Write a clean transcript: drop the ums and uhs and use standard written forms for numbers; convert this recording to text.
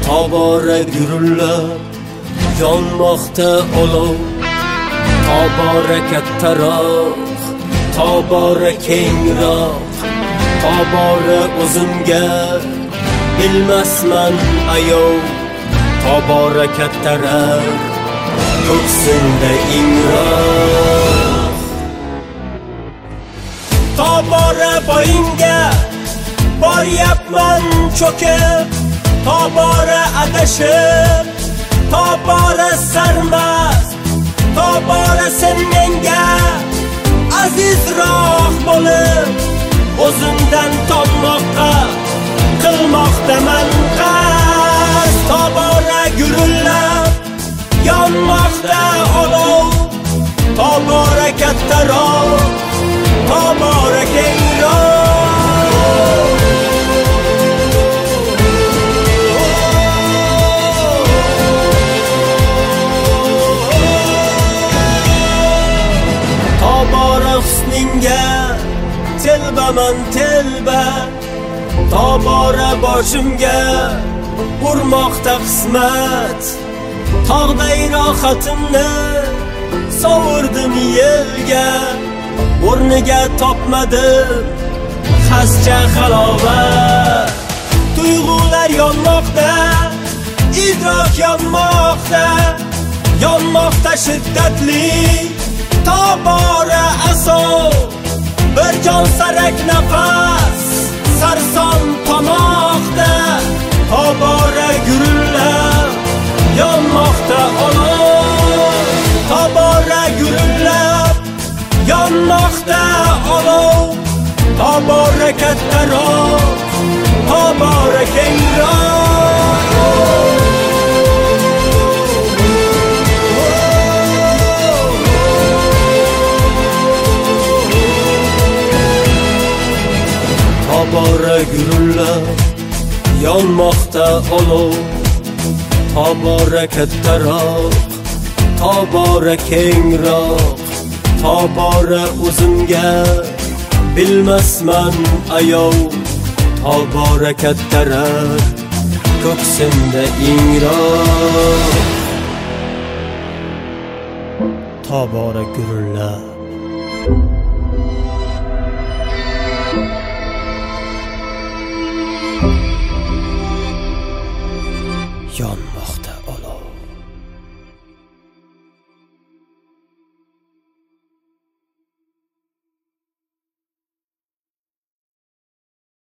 tobora gurullab yonmoqda olov, tobora kattaroq, tobora kengroq, tobora o'zimga bilmasman ayov, tobora kattarar ko'ksimda ingroq. Tobora poyinga boryapman cho'kib, tobora adashib, tobora sarmast, tobora sen menga azizroq bo'lib, o'zimdan tommoqqa qilmoqdaman qasd. Tobora gurullab yonmoqda olov, tobora kattaroq, tobora kengroq. Tobora husningga telbaman telba, tobora boshimga urmoqda qismat, tog'day rohatimni sovurdim yelga, o'rniga topmadim xascha halovat. Tuyg'ular yonmoqda, idrok yonmoqda, yonmoqda shiddatli tobora asov, bir jon sarak nafas sarson tomoqda, tobora gurullab yonmoqda olov, tobora gurullab yonmoqda olov, tobora kattaroq, tobora kengroq. Tobora gurullab yonmoqda olov, tobora kattaroq, tobora kengroq, tobora o'zimga bilmasman ayov, tobora kattarar ko'ksimda ingroq. Tobora gurullab yonmoqda